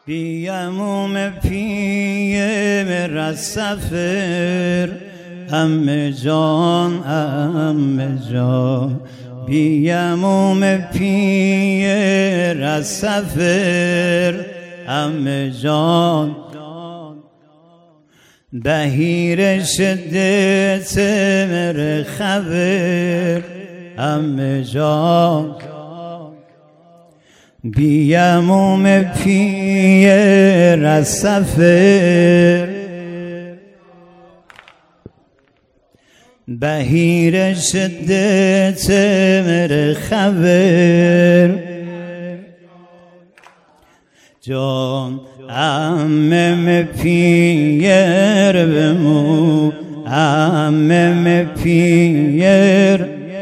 بیاموم پیم رسفر ام جان بیاموم پی رسفر ام جان بهیر شدت مر خبر ام جان بیاموم پی رسفر بهیر شدت مر خبر جان امم پیر بمو امم پیر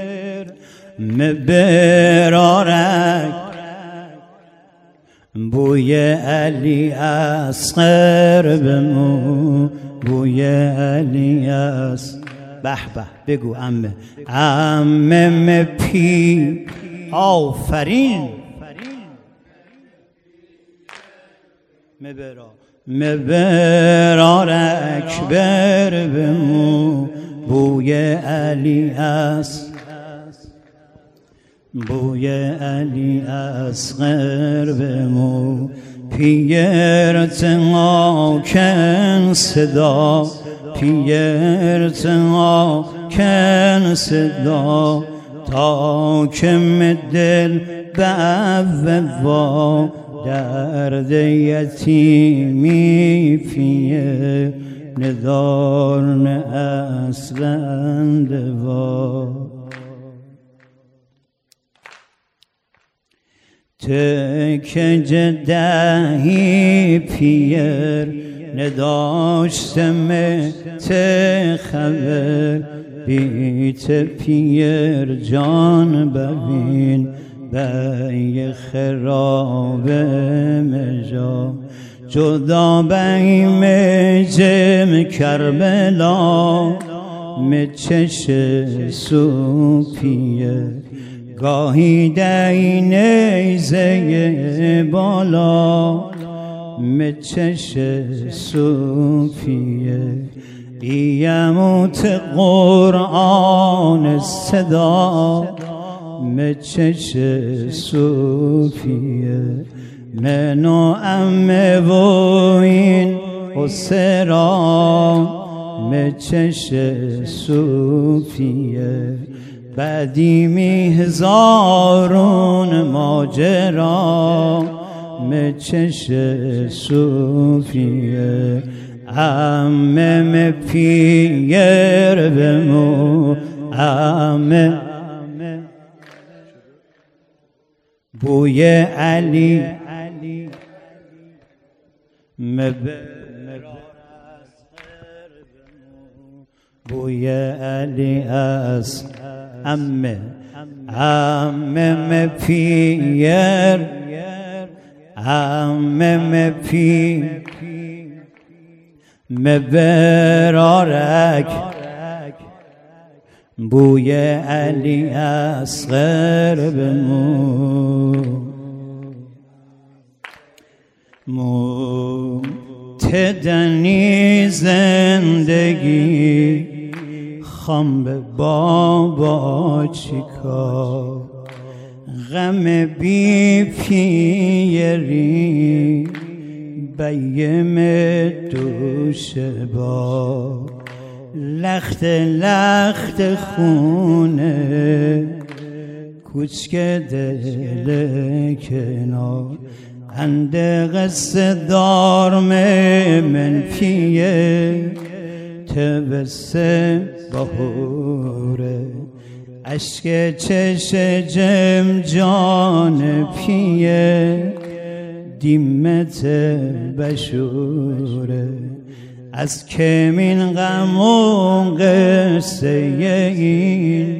مبرارک بوی علی اصغر بمو بوی علی اصغر به به بگو امم پی آفرین مبرار اکبر بمو بوی علی است بوی علی اصغر بمو پیر تناکن صدا پیر تناکن صدا تا کم دل با درد یتیمی پیه ندار نه اصلند وا تک جدهی پیر نداشتم خبر بیت پیر جان ببین بی خراب مجا جدا بی مجم کربلا مچش سوپیه گاهی دی نیزه بالا مچش سوپیه بیموت قرآن صدا مچش صوفیه منو و این اسرا مچش صوفیه بدیمی هزارون ماجرا مچش صوفیه امم پیر بمو امم بوی علی بوی علی است امم پیر امم پی مبرارک بوی علی اصغر بمو مبتدنی زندگی خام به بابا چیکار غم بی پیری بیم دوش با لخت لخت خونه کوچک دل کنار اند قصه دار من پیه تبسه بهوره اشک چش جم جان پیه دیمت بشوره از کمین غم و قصه این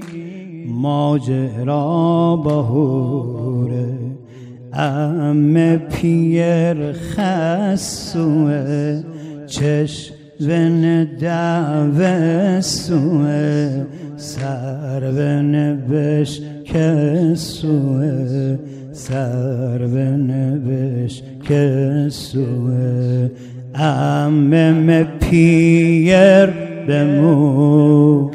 ماجرا بهوره ام پیر خسوه چشم دعوه سوه سر بنبش کسوه سر بنوش که سوه امم پیر بمو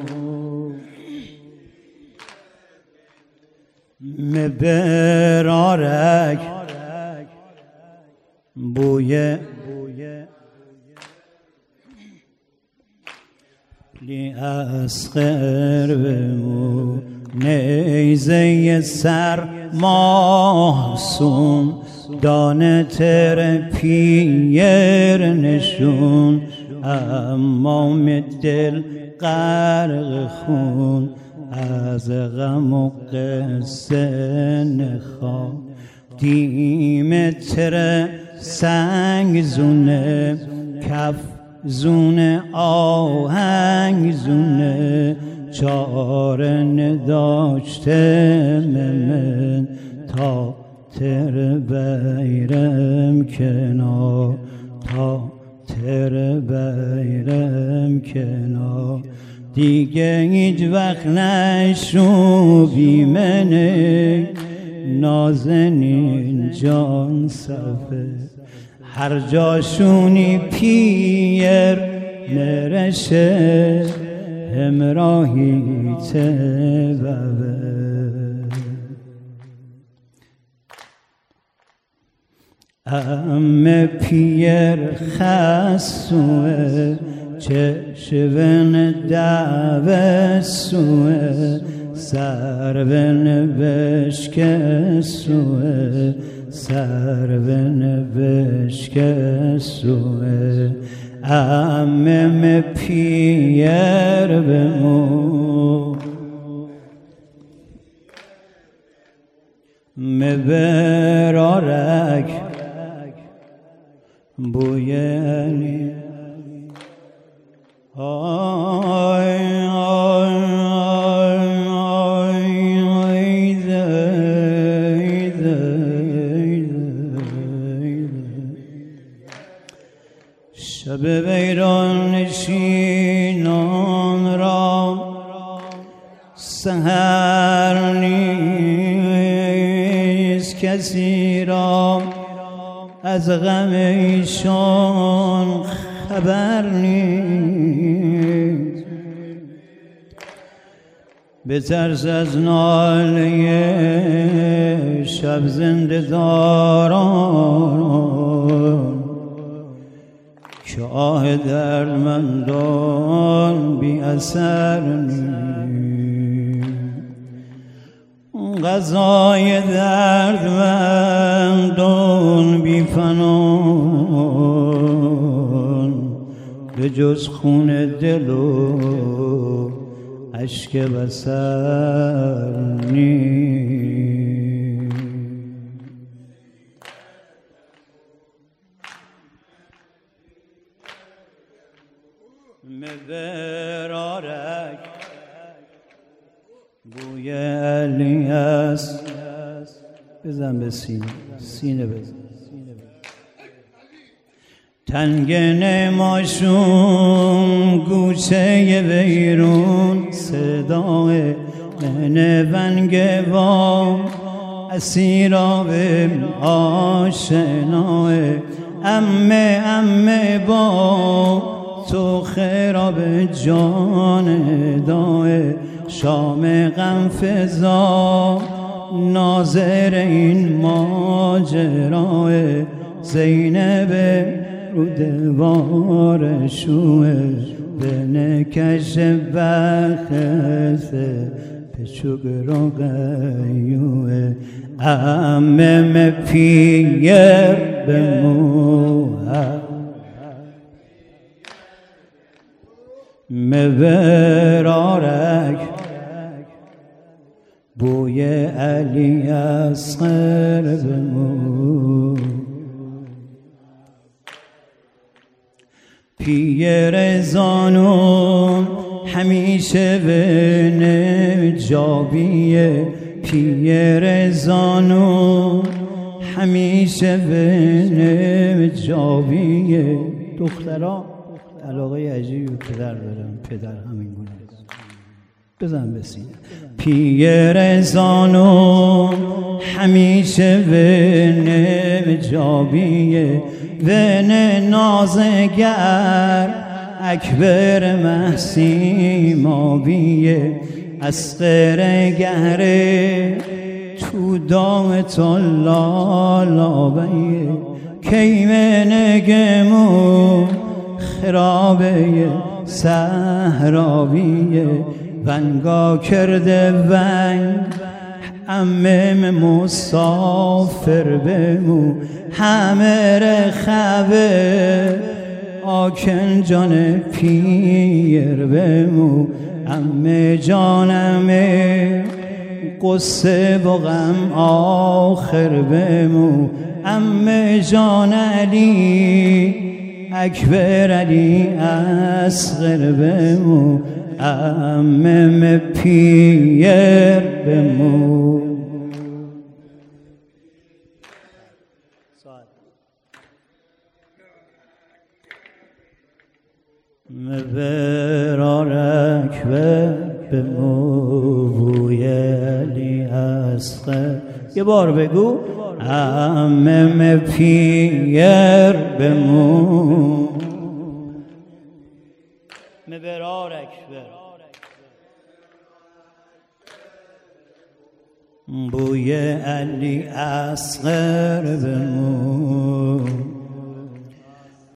مبرارک بوی لی اسخر بمو نیزه سر محسوم دانه تر پیر نشون امام دل غرق خون از غم و قصه نخواه دیم تر سنگ زونه کف زونه آهنگ زونه چاره نداشته من تا تر بیرم کنار تا تر بیرم کنار دیگه هیچ وقت نشو بیمنه نازنین جان صفه هر جاشونی پیر نرشه همراهی تبوه ام پیر خسوه چشون دعوه سوه سر بنوشک سوه سر بنوشک سوه امم پیر بمو مبرارک بوی علی آی آی آی آی زید شب ویران نشینان را سحر نیست کسی را از غم ایشان خبر نیست بترس از ناله شب زنده داران که آه دردمندان بی اثر نیست غذای دردمندان بی فنان به جز خون دل و اشک بصر نیست مبرارک بوی علی است بزن به سینه بزن تنگن ماشون گوشه ویرون صدای من ونگوام اسیراب آشنای امه با تو خراب جان دای شام غم فضا ناظر این ماجرای زینب رو دوار شوه به نکش بخسه پچوک رو قیوه امم پیر به موها مبرارک بوی علی اصغر بمو پیر زانون همیشه به نجابیه پیر زانون همیشه به نجابیه دخترها علاقه عجیبی پدر دارن پدر همین گونه بزن بسید پیر زانو همیشه ون جابیه ون نازگر اکبر محسی مابیه اسقر گهره تو دام تو لالابیه کیمه نگمو خرابه سهرابیه ونگا کرده ونگ امم مسافر بمو همه رخبه آکن جان پیر بمو ام جانمه قصه با غم آخر بمو ام جان علی اکبر علی اصغر بمو ام پیر بمو مبرار اکبر بمو بوی علی اصغر یه بار بگو ام پیر بمو مبرار اکبر بوی علی اصغر بمو